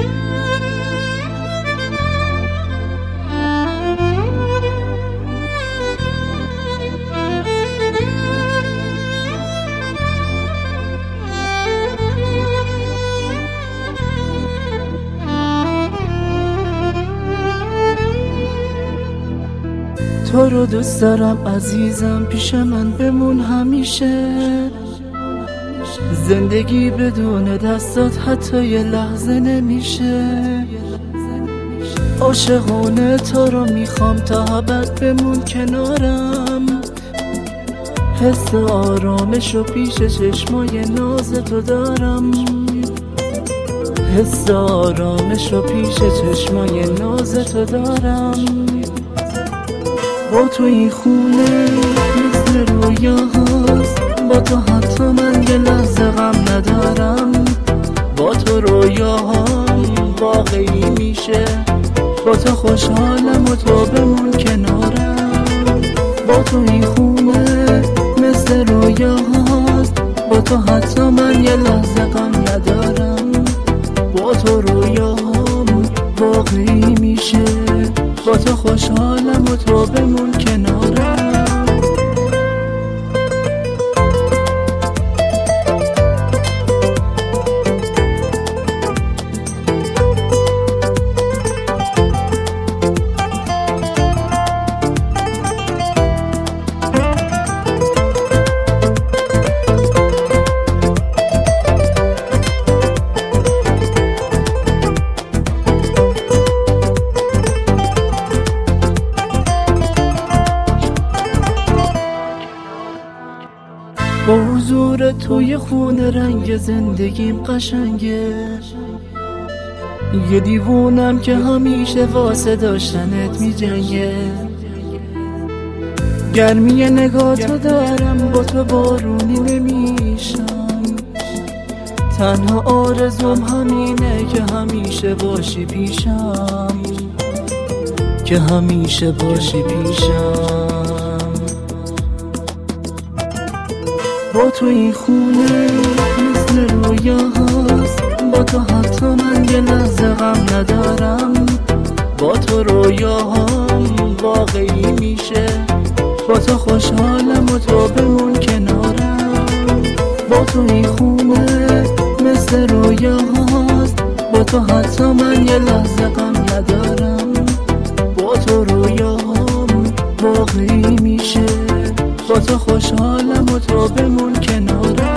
تو رو دوست دارم عزیزم، پیش من بمون همیشه. زندگی بدون دستات حتی یه لحظه نمیشه. عاشقانه تو رو میخوام تا ابد بمون کنارم. حس آرامشو پیش چشمای ناز تو دارم. حس آرامشو پیش چشمای ناز تو دارم. با تو این خونه مثل رویاهاست، با تو حتی من یه لحظه غم ندارم. با تو رویاهام واقعی میشه، با تو خوشحالم و تو بمون کنارم. با تو این خونه مثل رویاهاست، با تو حتی من یه لحظه غم ندارم. با تو رویاهام واقعی میشه، با تو خوشحالم و تو بمون کنارم. با حضور توی خونه رنگ زندگیم قشنگه. یه دیوونم که همیشه واسه داشتنت میجنگه. گرمی نگاهتو دارم، با تو بارونی نمیشم. تنها آرزوم همینه که همیشه باشی پیشم، که همیشه باشی پیشم. با تو این خونه مثل رویاهاست، با تو حتی من یه لحظه غم ندارم. با تو رویاهام واقعی میشه، با تو خوشحالم و تو بمون کنارم. با تو این خونه مثل رویاهاست، با تو حتی من یه لحظه غم ندارم. با تو رویاهام واقعی میشه، با تو خوشحالم و تو بمون کنارم.